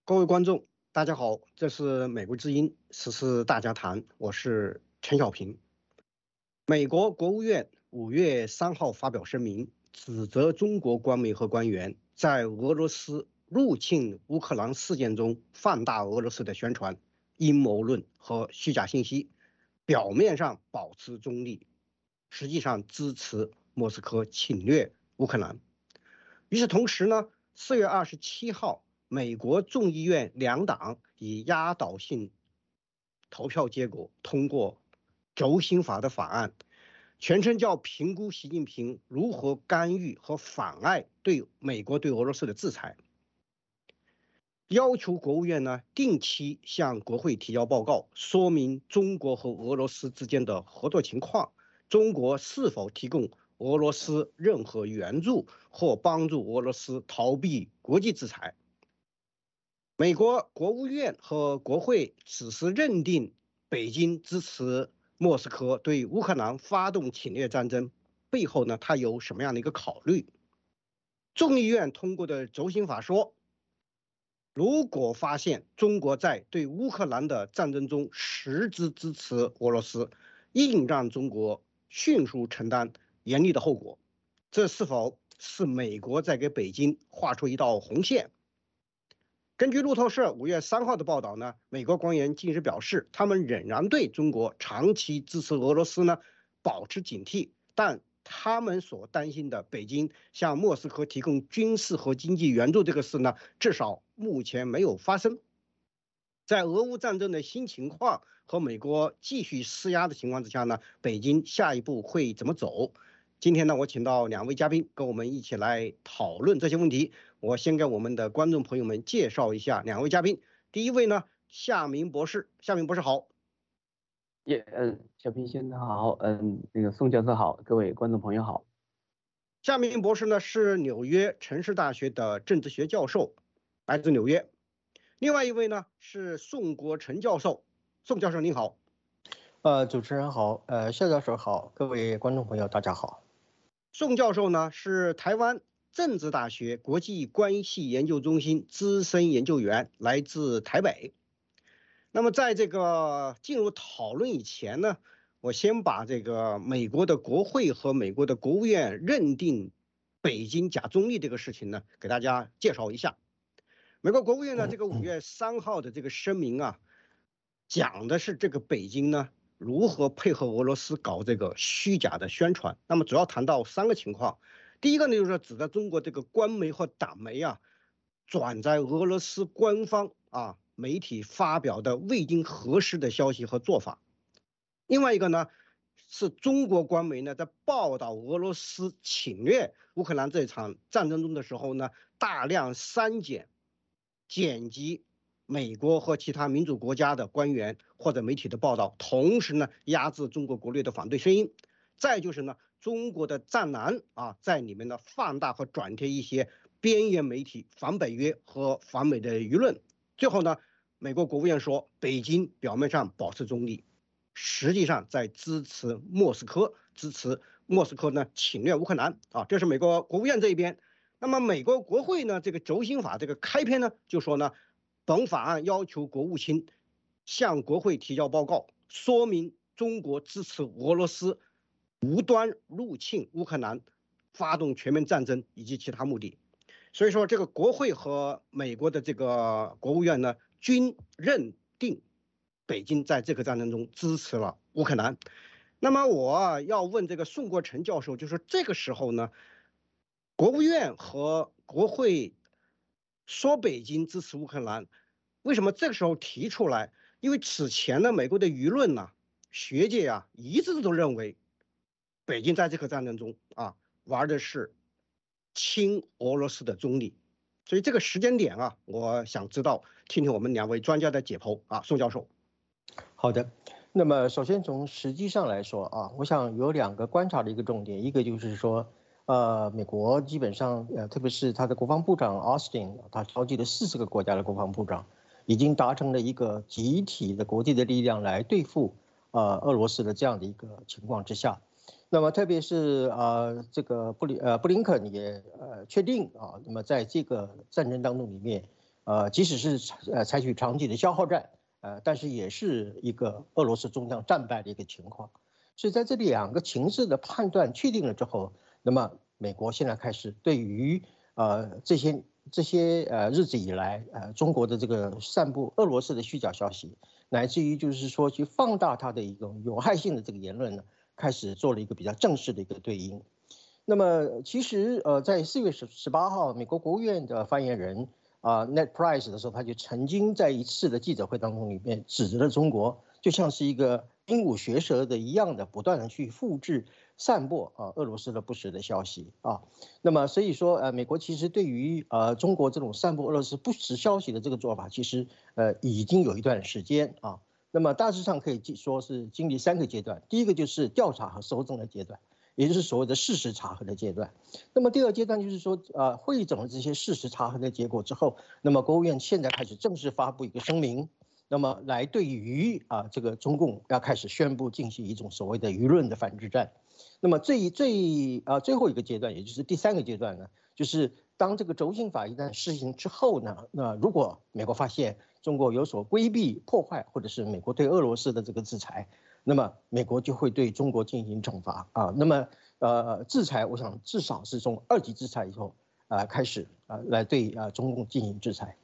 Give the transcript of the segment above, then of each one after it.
各位观众，大家好，这是美国之音时事大家谈，我是陈小平。美国国务院5月3号发表声明，指责中国官媒和官员在俄罗斯入侵乌克兰事件中放大俄罗斯的宣传、阴谋论和虚假信息，表面上保持中立，实际上支持莫斯科侵略乌克兰。与此同时呢，4月27号。美国众议院两党以压倒性投票结果通过轴心法的法案，全称叫评估习近平如何干预和妨碍对美国对俄罗斯的制裁，要求国务院呢定期向国会提交报告，说明中国和俄罗斯之间的合作情况，中国是否提供俄罗斯任何援助或帮助俄罗斯逃避国际制裁。美国国务院和国会此时认定北京支持莫斯科对乌克兰发动侵略战争，背后呢，它有什么样的一个考虑？众议院通过的轴心法说，如果发现中国在对乌克兰的战争中实质支持俄罗斯，应让中国迅速承担严厉的后果。这是否是美国在给北京画出一道红线？根据路透社5月3号的报道呢，美国官员近日表示，他们仍然对中国长期支持俄罗斯呢保持警惕，但他们所担心的北京向莫斯科提供军事和经济援助这个事呢，至少目前没有发生。在俄乌战争的新情况和美国继续施压的情况之下呢，北京下一步会怎么走？今天呢，我请到2位嘉宾跟我们一起来讨论这些问题。我先给我们的观众朋友们介绍一下2位嘉宾。第一位呢，夏明博士，夏明博士好。 小平先生好，那个宋教授好，各位观众朋友好。 夏明博士呢是纽约城市大学的政治学教授，来自纽约。另外一位呢是宋国成教授，宋教授您好。 主持人好，夏教授好，各位观众朋友大家好。 宋教授呢是台湾政治大学国际关系研究中心资深研究员，来自台北。那么在这个进入讨论以前呢，我先把这个美国的国会和美国的国务院认定北京假中立这个事情呢，给大家介绍一下。美国国务院呢这个5月3号的这个声明啊，讲的是这个北京呢如何配合俄罗斯搞这个虚假的宣传。那么主要谈到3个情况。第一个呢，就是指的中国这个官媒和党媒啊，转载俄罗斯官方媒体发表的未经核实的消息和做法。另外一个呢，是中国官媒呢在报道俄罗斯侵略乌克兰这场战争中的时候呢，大量删减、剪辑美国和其他民主国家的官员或者媒体的报道，同时呢压制中国国内的反对声音。再就是呢，中国的战狼在里面呢放大和转贴一些边缘媒体反北约和反美的舆论。最后呢，美国国务院说，北京表面上保持中立，实际上在支持莫斯科呢侵略乌克兰这是美国国务院这一边。那么美国国会呢，这个轴心法这个开篇呢就说呢，本法案要求国务卿向国会提交报告，说明中国支持俄罗斯无端入侵乌克兰，发动全面战争以及其他目的。所以说，这个国会和美国的这个国务院呢，均认定北京在这个战争中支持了乌克兰。那么我要问这个宋国成教授，就是这个时候呢，国务院和国会说北京支持乌克兰，为什么这个时候提出来？因为此前呢，美国的舆论呢、学界一致都认为，北京在这个战争中玩的是亲俄罗斯的中立，所以这个时间点我想知道，听听我们2位专家的解剖宋教授。 好的，那么首先从实际上来说我想有2个观察的一个重点，一个就是说，美国基本上特别是他的国防部长 Austin， 他召集了40个国家的国防部长，已经达成了一个集体的国际的力量来对付俄罗斯的这样的一个情况之下。那么特别是这个布林肯也确定那么在这个战争当中里面， 即使是采取长期的消耗战，但是也是一个俄罗斯终将战败的一个情况。所以在这两个情势的判断确定了之后，那么美国现在开始对于这些日子以来中国的这个散布俄罗斯的虚假消息，乃至于就是说去放大它的一种有害性的这个言论呢，开始做了一个比较正式的一个对应。那么其实在4月18号，美国国务院的发言人Ned Price 的时候，他就曾经在一次的记者会当中里面指责了中国，就像是一个鹦鹉学舌的一样的，不断的去复制、散播俄罗斯的不实的消息啊。那么所以说美国其实对于中国这种散布俄罗斯不实消息的这个做法，其实已经有一段时间啊。那么大致上可以说是经历3个阶段，第一个就是调查和搜证的阶段，也就是所谓的事实查核的阶段。那么第2阶段就是说，汇整了这些事实查核的结果之后，那么国务院现在开始正式发布一个声明，那么来对于这个中共要开始宣布进行一种所谓的舆论的反制战。那么最后一个阶段，也就是第3个阶段呢，就是当这个轴心法一旦施行之后呢，那如果美国发现中国有所规避、破坏，或者是美国对俄罗斯的这个制裁，那么美国就会对中国进行惩罚啊。那么制裁，我想至少是从2级制裁以后开始来对中共进行制裁。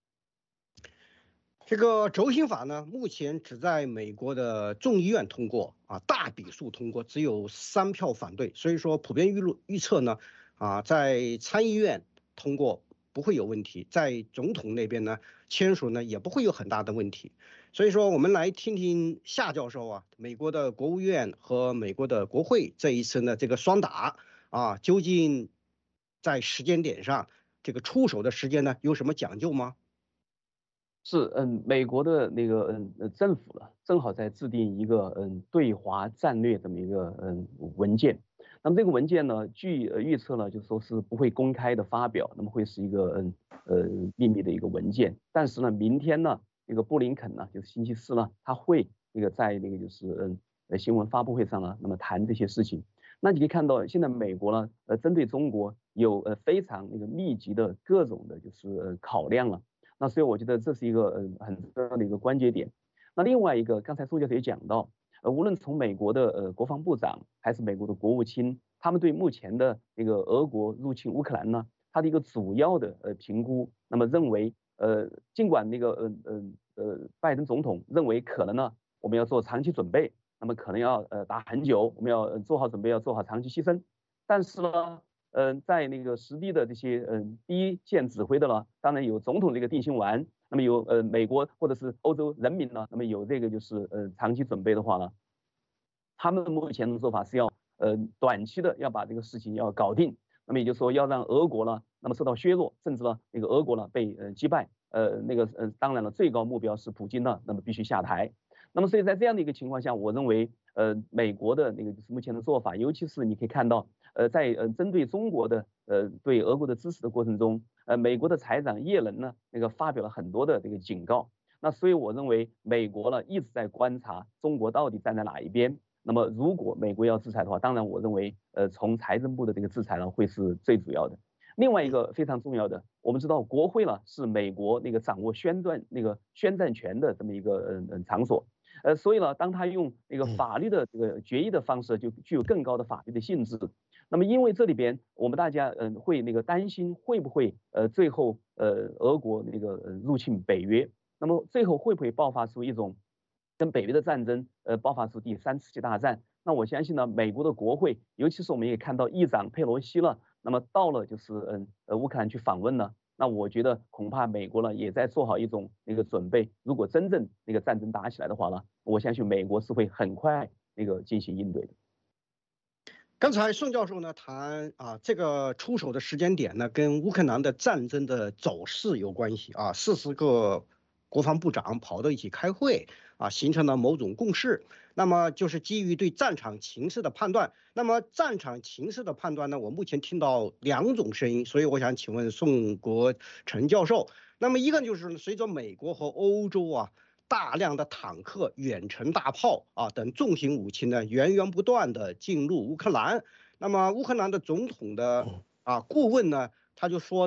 这个轴心法呢，目前只在美国的众议院通过大比数通过，只有3票反对，所以说普遍预测呢在参议院通过不会有问题，在总统那边呢签署呢也不会有很大的问题。所以说我们来听听夏教授美国的国务院和美国的国会这一次呢这个双打究竟在时间点上这个出手的时间呢有什么讲究吗？ 是，美国的那个政府呢，正好在制定一个对华战略这么一个文件。那么这个文件呢，据预测呢，就说是不会公开的发表，那么会是一个秘密的一个文件。但是呢，明天呢，这个布林肯呢，就是星期4呢，他会在那个就是新闻发布会上呢，那么谈这些事情。那你可以看到，现在美国呢，针对中国有非常密集的各种的就是考量了。那所以我觉得这是一个很重要的一个关节点。那另外一个，刚才宋教授也讲到，无论从美国的国防部长还是美国的国务卿，他们对目前的俄国入侵乌克兰呢，他的一个主要的评估，那么认为尽管拜登总统认为可能呢我们要做长期准备，那么可能要打很久，我们要做好准备，要做好长期牺牲，但是呢。在实地的这些第一线指挥的呢，当然有总统这个定心丸，那么有美国或者是欧洲人民呢，那么有这个就是长期准备的话呢，他们目前的做法是要短期的要把这个事情要搞定，那么也就是说要让俄国呢那么受到削弱，甚至呢俄国呢被击败，当然了最高目标是普京呢那么必须下台。那么所以在这样的一个情况下，我认为美国的就是目前的做法，尤其是你可以看到在针对中国的对俄国的支持的过程中，美国的财长耶伦呢发表了很多的这个警告。那所以我认为美国呢一直在观察中国到底站在哪一边。那么如果美国要制裁的话，当然我认为从财政部的这个制裁呢会是最主要的。另外一个非常重要的，我们知道国会呢是美国掌握宣战权的这么一个场所。所以呢，当他用法律的这个决议的方式，就具有更高的法律的性质。那么，因为这里边我们大家会担心会不会最后俄国入侵北约，那么最后会不会爆发出一种跟北约的战争爆发出第3次世界大战？那我相信呢，美国的国会，尤其是我们也看到议长佩洛西了，那么到了就是乌克兰去访问呢。那我觉得恐怕美国呢也在做好一种准备，如果真正战争打起来的话呢，我相信美国是会很快进行应对的。 刚才宋教授呢谈这个出手的时间点呢跟乌克兰的战争的走势有关系40个国防部长跑到一起开会形成了某种共识。那么就是基于对战场情势的判断。那么战场情势的判断呢，我目前听到2种声音，所以我想请问宋国成教授。那么一个就是随着美国和欧洲大量的坦克、远程大炮等重型武器呢源源不断的进入乌克兰。那么乌克兰的总统的顾问呢，他就说呢，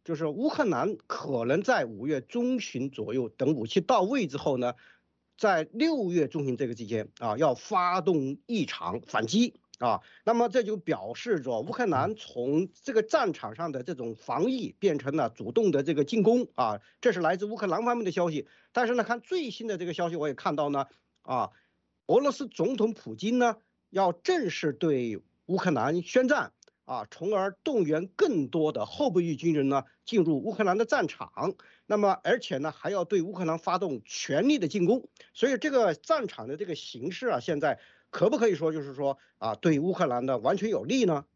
就是乌克兰可能在5月中旬左右，等武器到位之后呢，在6月中旬这个期间啊，要发动一场反击啊。那么这就表示着乌克兰从这个战场上的这种防御变成了主动的这个进攻啊，这是来自乌克兰方面的消息。但是呢，看最新的这个消息，我也看到呢，啊，俄罗斯总统普京呢要正式对乌克兰宣战。啊，从而动员更多的后备役军人呢进入乌克兰的战场，那么而且呢还要对乌克兰发动全力的进攻，所以这个战场的这个形势啊，现在可不可以说就是说啊，对乌克兰的完全有利呢？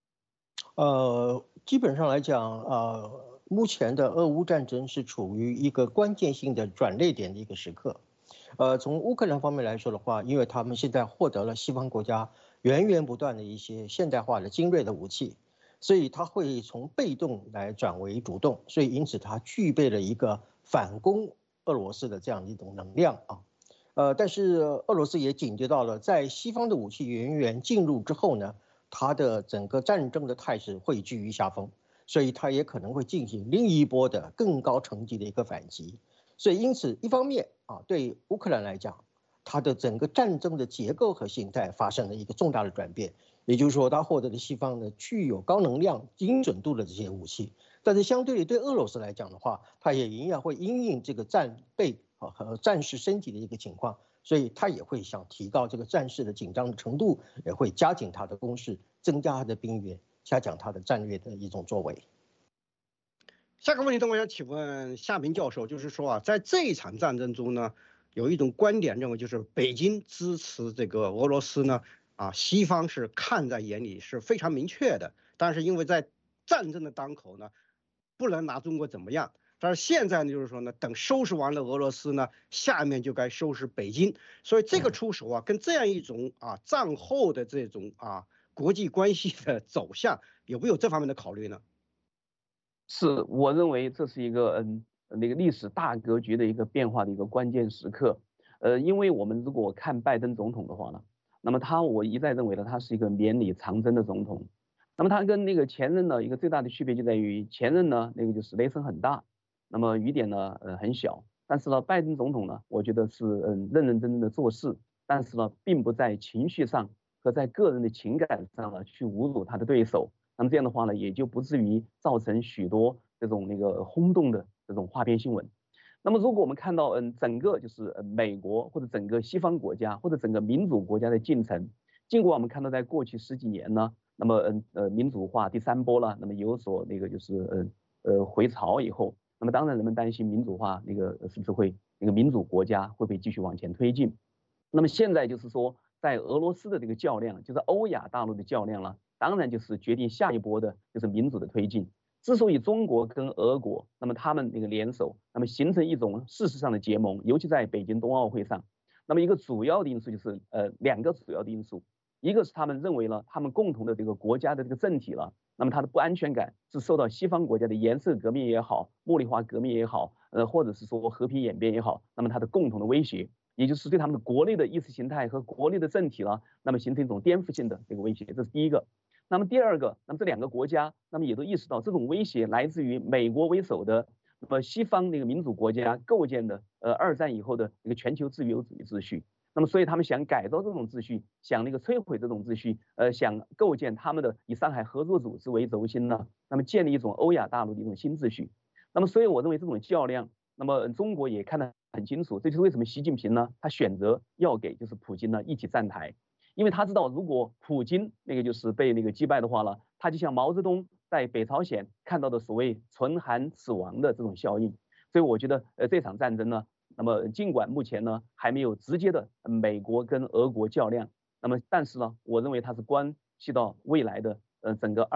基本上来讲，目前的俄乌战争是处于一个关键性的转捩点的一个时刻。从乌克兰方面来说的话，因为他们现在获得了西方国家源源不断的一些现代化的精锐的武器，所以他会从被动来转为主动，所以因此他具备了一个反攻俄罗斯的这样一种能量啊。但是俄罗斯也警觉到了，在西方的武器源源进入之后呢，它的整个战争的态势会居于下风，所以它也可能会进行另一波的更高层级的一个反击。所以因此，一方面对乌克兰来讲，它的整个战争的结构和形态发生了一个重大的转变，也就是说，它获得了西方的具有高能量、精准度的这些武器。但是相对于对俄罗斯来讲的话，它也一样会因应这个战备和战事升级的一个情况，所以它也会想提高这个战事的紧张的程度，也会加紧它的攻势，增加它的兵源，加强它的战略的一种作为。 下个问题，我想请问夏明教授，就是说啊，在这一场战争中呢，有一种观点认为，就是北京支持这个俄罗斯呢，西方是看在眼里，是非常明确的。但是因为在战争的当口呢，不能拿中国怎么样。但是现在呢，就是说呢，等收拾完了俄罗斯呢，下面就该收拾北京。所以这个出手啊，跟这样一种战后的这种国际关系的走向，有没有这方面的考虑呢？ 是，我认为这是一个那个历史大格局的一个变化的一个关键时刻。因为我们如果看拜登总统的话呢，那么我一再认为呢，他是一个绵里长征的总统。那么他跟那个前任呢，一个最大的区别就在于前任呢，那个就是雷声很大，那么雨点呢，很小。但是呢，拜登总统呢，我觉得是认认真真的做事，但是呢，并不在情绪上和在个人的情感上呢去侮辱他的对手。那么这样的话呢，也就不至于造成许多这种那个轰动的这种花边新闻。那么如果我们看到整个就是美国或者整个西方国家或者整个民主国家的进程，尽管我们看到在过去10几年呢，那么民主化第3波了，那么有所那个就是回潮以后，那么当然人们担心民主化那个是不是会那个民主国家会不会继续往前推进。那么现在就是说，在俄罗斯的这个较量，就是欧亚大陆的较量了，当然就是决定下一波的就是民主的推进。之所以中国跟俄国，那么他们那个联手，那么形成一种事实上的结盟，尤其在北京冬奥会上，那么一个主要的因素就是2个主要的因素，一个是他们认为了他们共同的这个国家的这个政体了，那么它的不安全感是受到西方国家的颜色革命也好，茉莉花革命也好，或者是说和平演变也好，那么它的共同的威胁。也就是对他们的国内的意识形态和国内的政体了，那么形成一种颠覆性的这个威胁，这是第一个。那么第二个，那么这2个国家，那么也都意识到这种威胁来自于美国为首的，那么西方那个民主国家构建的2战以后的一个全球自由主义秩序。那么所以他们想改造这种秩序，想那个摧毁这种秩序，想构建他们的以上海合作组织为轴心呢，那么建立一种欧亚大陆的一种新秩序。那么所以我认为这种较量，那么中国也看得很清楚，这就是为什么习近平呢，他选择要给就是普京呢一起站台，因为他知道如果普京那个就是被那个击败的话呢，他就像毛泽东在北朝鲜看到的所谓唇寒齿亡的这种效应。所以我觉得这场战争呢，那么尽管目前呢还没有直接的美国跟俄国较量，那么但是呢，我认为它是关系到未来的整个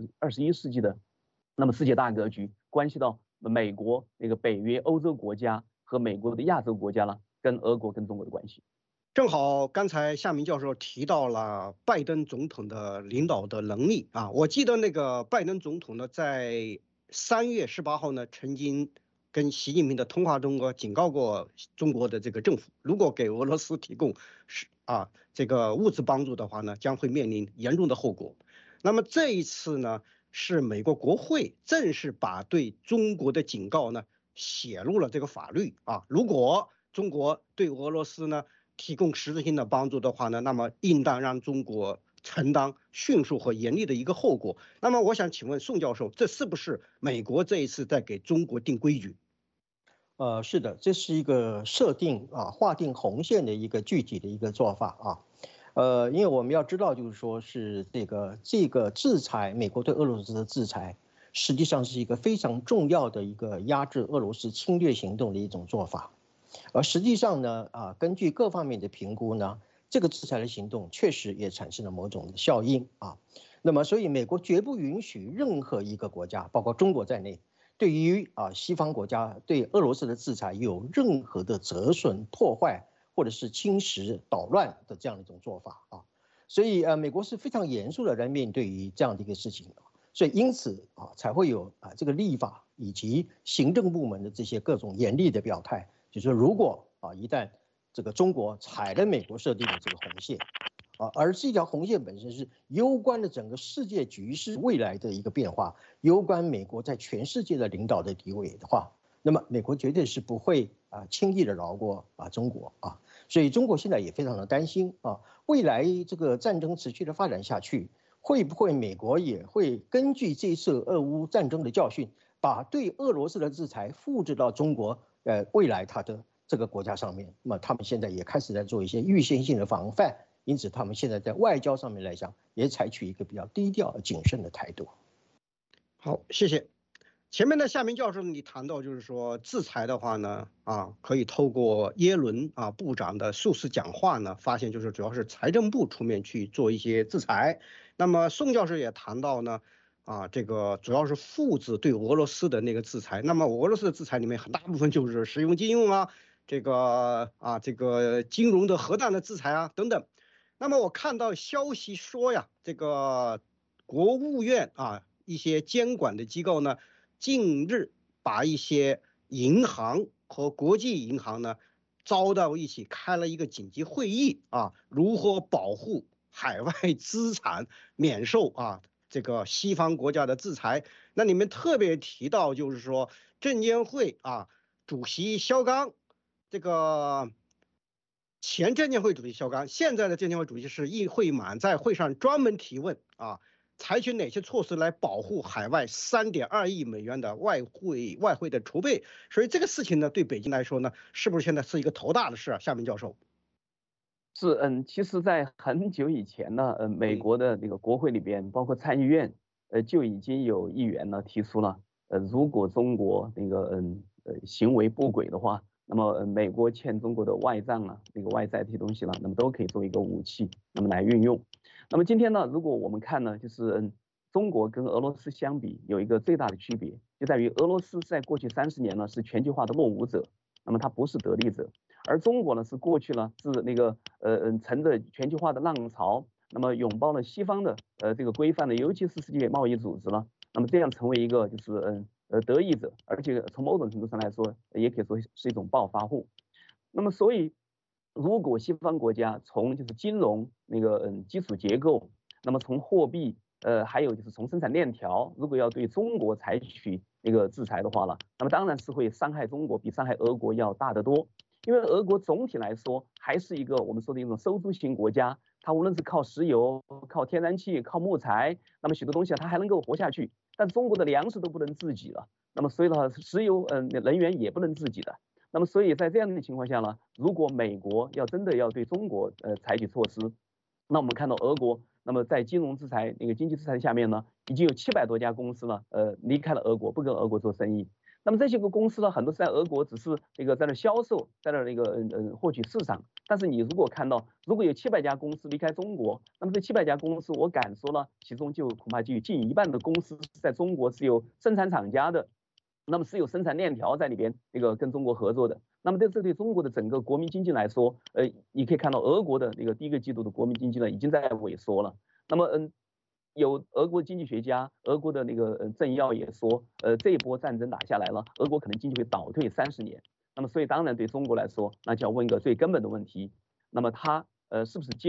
21世纪的那么世界大格局，关系到美国那个北约欧洲国家和美国的亚洲国家了，跟俄国跟中国的关系。 正好刚才夏明教授提到了拜登总统的领导的能力我记得那个拜登总统呢，在3月18号呢，曾经跟习近平的通话中警告过中国的这个政府，如果给俄罗斯提供这个物质帮助的话呢，将会面临严重的后果。那么这一次呢， 是美国国会正式把对中国的警告呢写入了这个法律啊。如果中国对俄罗斯呢提供实质性的帮助的话呢，那么应当让中国承担迅速和严厉的一个后果。那么我想请问宋教授，这是不是美国这一次在给中国定规矩？ 是的，这是一个设定划定红线的一个具体的一个做法啊。因为我们要知道，就是说是这个制裁，美国对俄罗斯的制裁，实际上是一个非常重要的一个压制俄罗斯侵略行动的一种做法。而实际上呢，根据各方面的评估呢，这个制裁的行动确实也产生了某种的效应啊。那么，所以美国绝不允许任何一个国家，包括中国在内，对于西方国家对俄罗斯的制裁有任何的折损、破坏或者是侵蚀、捣乱的这样的一种做法啊。所以美国是非常严肃的来面对于这样的一个事情，所以因此才会有这个立法以及行政部门的这些各种严厉的表态。就是说，如果一旦这个中国踩了美国设定的这个红线，而这条红线本身是攸关了整个世界局势未来的一个变化，攸关美国在全世界的领导的地位的话，那么美国绝对是不会轻易的饶过中国啊。所以中国现在也非常的担心未来这个战争持续的发展下去，会不会美国也会根据这次俄乌战争的教训，把对俄罗斯的制裁复制到中国未来它的这个国家上面？那么他们现在也开始在做一些预先性的防范，因此他们现在在外交上面来讲，也采取一个比较低调谨慎的态度。 好，谢谢。前面的夏明教授你谈到就是说制裁的话呢可以透过耶伦部长的数次讲话呢，发现就是主要是财政部出面去做一些制裁。那么宋教授也谈到呢这个主要是父子对俄罗斯的那个制裁。那么俄罗斯的制裁里面很大部分就是石油禁用这个金融的核弹的制裁等等。那么我看到消息说呀，这个国务院一些监管的机构呢，近日把一些银行和国际银行呢招到一起开了一个紧急会议如何保护海外资产免受这个西方国家的制裁。那你们特别提到就是说证监会主席肖钢，这个前证监会主席肖钢，现在的证监会主席是易会满，在会上专门提问采取哪些措施来保护海外3.2亿美元的外汇的储备？所以这个事情呢，对北京来说呢，是不是现在是一个头大的事夏明教授。 是，其实，在很久以前呢，美国的那个国会里边，包括参议院，就已经有议员呢提出了，如果中国那个行为不轨的话，那么美国欠中国的外账那个外债这些东西呢，那么都可以作为一个武器，那么来运用。那么今天呢，如果我们看呢，就是中国跟俄罗斯相比，有一个最大的区别，就在于俄罗斯在过去30年呢是全球化的落伍者，那么它不是得利者，而中国呢是过去呢是那个乘着全球化的浪潮，那么拥抱了西方的这个规范的，尤其是世界贸易组织了，那么这样成为一个就是得益者，而且从某种程度上来说，也可以说是一种暴发户。那么所以，如果西方国家从就是金融那个基础结构，那么从货币还有就是从生产链条，如果要对中国采取那个制裁的话了，那么当然是会伤害中国，比伤害俄国要大得多。因为俄国总体来说还是一个我们说的一种收租型国家，它无论是靠石油、靠天然气、靠木材，那么许多东西它还能够活下去。但中国的粮食都不能自给了，那么所以呢，石油能源也不能自己的。那么所以在这样的情况下呢，如果美国真的要对中国采取措施，那我们看到俄国，那么在金融制裁那个经济制裁下面呢，已经有700多家公司呢离开了俄国，不跟俄国做生意。那么这些个公司呢，很多是在俄国只是那个在那销售，在那那个获取市场。但是你如果看到，如果有700家公司离开中国，那么这700家公司，我敢说呢，其中就恐怕就有近1半的公司在中国是有生产厂家的，那么是有生产链条在里边那个跟中国合作的。那么这对中国的整个国民经济来说，你可以看到俄国的那个第一个季度的国民经济呢已经在萎缩了。那么有俄国经济学家，俄国的那个政要也说，这一波战争打下来了，俄国可能经济会倒退30年。那么所以当然对中国来说，那就要问一个最根本的问题，那么他是不是接受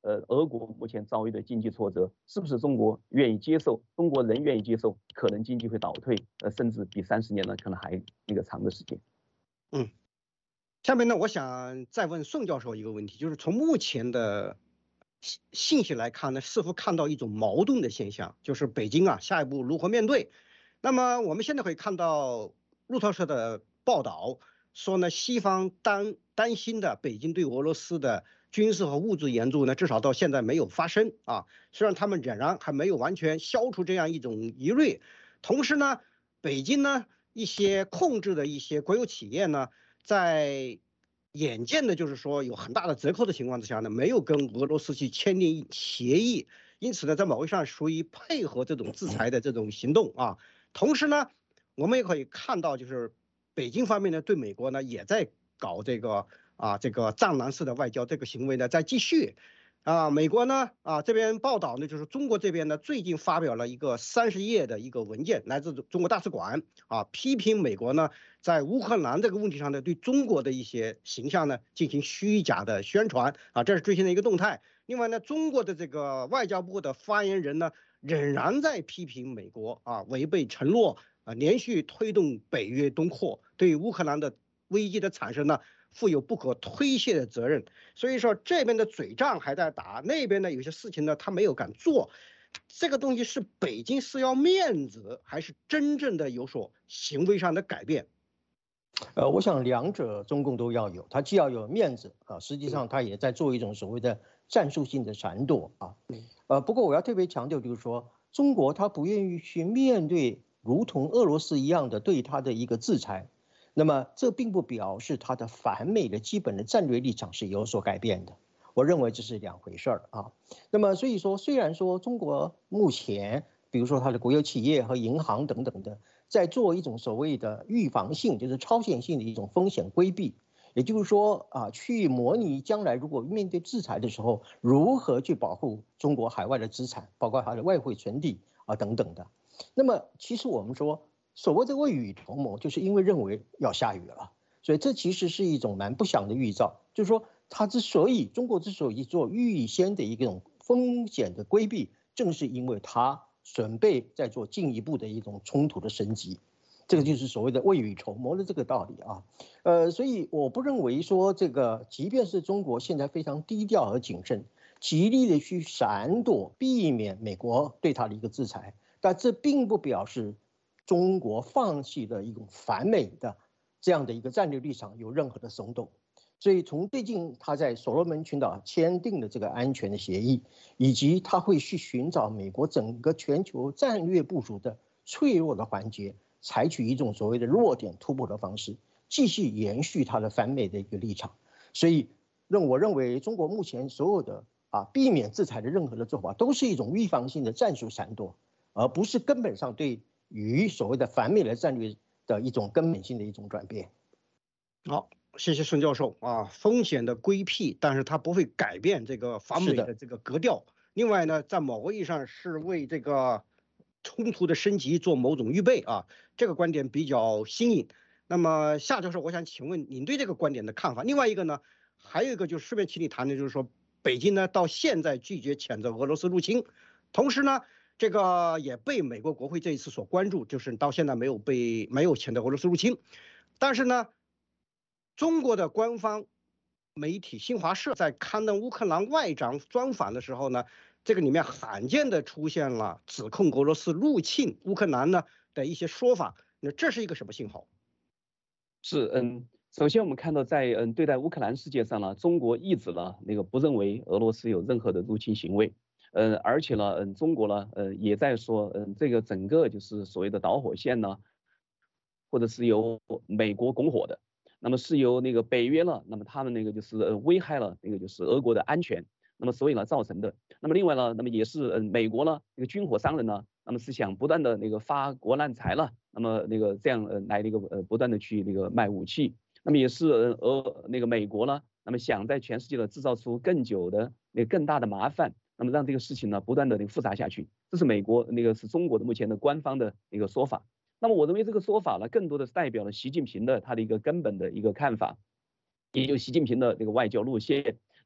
俄国目前遭遇的经济挫折，是不是中国愿意接受，中国人愿意接受，可能经济会倒退，甚至比30年呢可能还那个长的时间。 下面呢，我想再问宋教授一个问题，就是从目前的信息来看呢，是否看到一种矛盾的现象，就是北京啊下一步如何面对？那么我们现在可以看到路透社的报道说呢，西方担心的北京对俄罗斯的军事和物质援助呢，至少到现在没有发生啊。虽然他们仍然还没有完全消除这样一种疑虑，同时呢，北京呢一些控制的一些国有企业呢，在眼见的就是说有很大的折扣的情况之下呢，没有跟俄罗斯去签订协议，因此呢，在某个上属于配合这种制裁的这种行动啊。同时呢，我们也可以看到，就是北京方面呢，对美国呢也在搞这个战狼式的外交，这个行为呢在继续。美国呢这边报道呢，就是中国这边呢最近发表了一个30页的一个文件，来自中国大使馆批评美国呢在乌克兰这个问题上呢对中国的一些形象呢进行虚假的宣传这是最新的一个动态。另外呢，中国的这个外交部的发言人呢，仍然在批评美国违背承诺连续推动北约东扩，对乌克兰的危机的产生呢负有不可推卸的责任。所以说这边的嘴仗还在打，那边呢有些事情呢他没有敢做。这个东西是北京是要面子，还是真正的有所行为上的改变？ 我想两者中共都要有，他既要有面子实际上他也在做一种所谓的战术性的闪躲不过我要特别强调就是说，中国他不愿意去面对如同俄罗斯一样的对他的一个制裁，那么这并不表示他的反美的基本的战略立场是有所改变的。我认为这是两回事儿那么所以说，虽然说中国目前比如说它的国有企业和银行等等的，在做一种所谓的预防性，就是超限性的一种风险规避，也就是说去模拟将来如果面对制裁的时候，如何去保护中国海外的资产，包括它的外汇存底等等的。那么其实我们说所谓的未雨绸缪，就是因为认为要下雨了，所以这其实是一种蛮不祥的预兆，就是说中国之所以做预先的一种风险的规避，正是因为它准备在做进一步的一种冲突的升级，这个就是所谓的未雨绸缪的这个道理所以我不认为说这个，即便是中国现在非常低调和谨慎，极力的去闪躲避免美国对它的一个制裁，但这并不表示中国放弃了一种反美的这样的一个战略立场有任何的松动。所以从最近他在所罗门群岛签订的这个安全的协议，以及他会去寻找美国整个全球战略部署的脆弱的环节，采取一种所谓的弱点突破的方式，继续延续他的反美的一个立场。所以我认为中国目前所有的避免制裁的任何的做法，都是一种预防性的战术闪躲，而不是根本上对于所谓的反美的战略的一种根本性的一种转变。 好，谢谢孙教授风险的规避，但是它不会改变这个反美的这个格调。另外呢，在某个意义上是为这个冲突的升级做某种预备这个观点比较新颖。那么夏教授，我想请问您对这个观点的看法。另外一个呢，还有一个就是顺便请你谈的就是说，北京呢到现在拒绝谴责俄罗斯入侵，同时呢，这个也被美国国会这一次所关注，就是到现在没有谴责俄罗斯入侵，但是呢，中国的官方媒体新华社在刊登乌克兰外长专访的时候呢，这个里面罕见的出现了指控俄罗斯入侵乌克兰呢的一些说法，那这是一个什么信号？ 是首先我们看到在对待乌克兰事件上呢，中国一直呢不认为俄罗斯有任何的入侵行为，而且呢中国呢也在说这个整个就是所谓的导火线呢，或者是由美国拱火的。那么是由北约呢，那么他们就是危害了就是俄国的安全，那么所以呢造成的。那么另外呢，那么也是美国呢军火商人呢，那么是想不断的发国难财了，那么这样来不断的去卖武器，那么也是美国呢，那么想在全世界的制造出更久的更大的麻烦，那么让这个事情呢不断的复杂下去，这是美国是中国的目前的官方的说法。那么我认为这个说法呢，更多的是代表了习近平的他的一个根本的一个看法，也就是习近平的外交路线。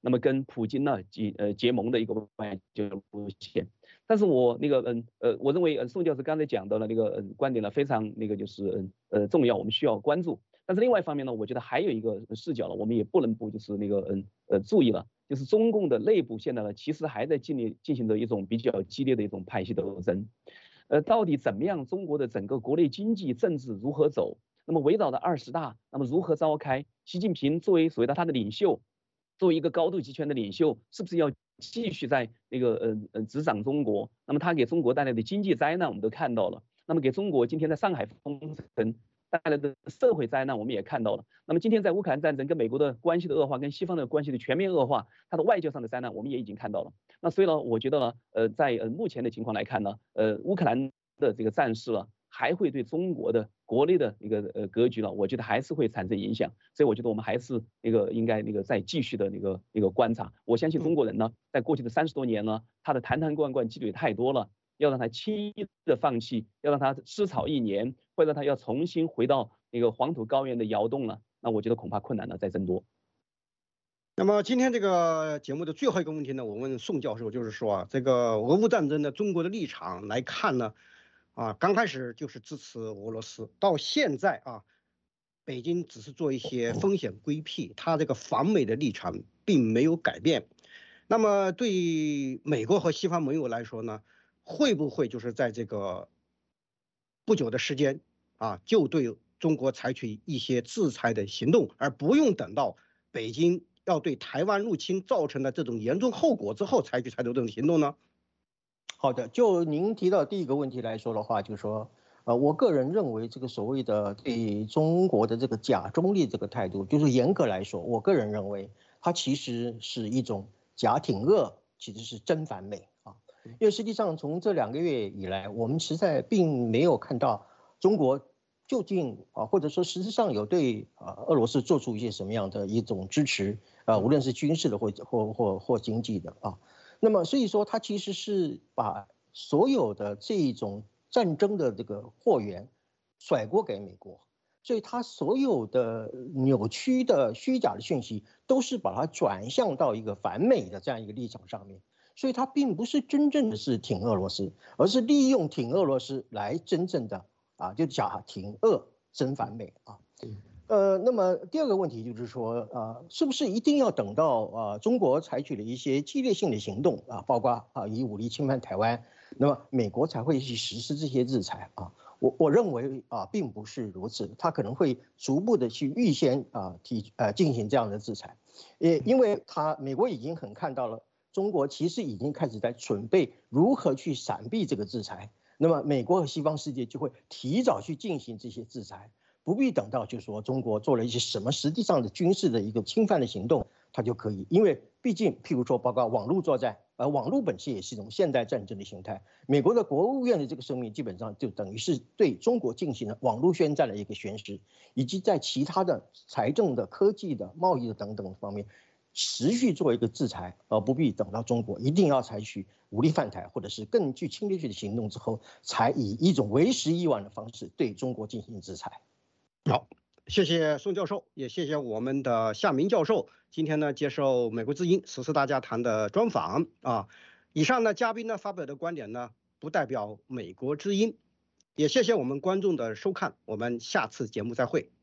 那么跟普京呢结盟的一个外交路线。但是我我认为宋教授刚才讲到了那个观点呢，非常那个就是重要，我们需要关注。但是另外一方面呢，我觉得还有一个视角呢，我们也不能不就是那个注意了，就是中共的内部现在呢，其实还在进行着一种比较激烈的一种派系斗争。到底怎么样？中国的整个国内经济政治如何走？那么围绕着20大，那么如何召开？习近平作为所谓的他的领袖，作为一个高度集权的领袖，是不是要继续在那个执掌中国？那么他给中国带来的经济灾难我们都看到了，那么给中国今天在上海封城带来的社会灾难我们也看到了。那么今天在乌克兰战争跟美国的关系的恶化，跟西方的关系的全面恶化，它的外交上的灾难我们也已经看到了。那所以呢，我觉得呢，在目前的情况来看呢，乌克兰的这个战事呢，还会对中国的国内的一个格局呢，我觉得还是会产生影响。所以我觉得我们还是应该再继续的那个观察。我相信中国人呢，在过去的30多年呢，他的坛坛罐罐积累太多了，要让他轻易的放弃，要让他失草1年，或者他要重新回到那个黄土高原的窑洞呢，那我觉得恐怕困难呢在增多。 那么今天这个节目的最后一个问题呢，我问宋教授，就是说这个俄乌战争的中国的立场来看呢，刚开始就是支持俄罗斯，到现在北京只是做一些风险规避，它这个反美的立场并没有改变。那么对美国和西方盟友来说呢，会不会就是在这个不久的时间就对中国采取一些制裁的行动，而不用等到北京要对台湾入侵造成的这种严重后果之后采取这种行动呢？ 好的，就您提到第一个问题来说的话，就是说，我个人认为这个所谓的对中国的这个假中立这个态度，就是严格来说，我个人认为它其实是一种假挺俄，其实是真反美啊。因为实际上从这2个月以来，我们实在并没有看到中国究竟或者说实质上有对俄罗斯做出一些什么样的一种支持无论是军事的或经济的啊。那么所以说，它其实是把所有的这种战争的这个货源甩锅给美国，所以它所有的扭曲的虚假的讯息都是把它转向到一个反美的这样一个立场上面，所以它并不是真正的是挺俄罗斯，而是利用挺俄罗斯来真正的就假挺俄真反美啊。那么第二个问题就是说，是不是一定要等到中国采取了一些激烈性的行动包括以武力侵犯台湾，那么美国才会去实施这些制裁我认为并不是如此，它可能会逐步的去预先进行这样的制裁，因为美国已经很看到了中国其实已经开始在准备如何去闪避这个制裁，那么美国和西方世界就会提早去进行这些制裁。不必等到就是说中国做了一些什么实际上的军事的一个侵犯的行动，它就可以，因为毕竟譬如说包括网络作战，网络本身也是一种现代战争的形态。美国的国务院的这个声明基本上就等于是对中国进行了网络宣战的一个宣示，以及在其他的财政的、科技的、贸易的等等方面持续做一个制裁，而不必等到中国一定要采取武力犯台或者是更具侵略性的行动之后，才以一种为时已晚的方式对中国进行制裁。 好，谢谢宋教授，也谢谢我们的夏明教授，今天呢接受美国之音时事大家谈的专访以上呢嘉宾呢发表的观点呢不代表美国之音，也谢谢我们观众的收看，我们下次节目再会。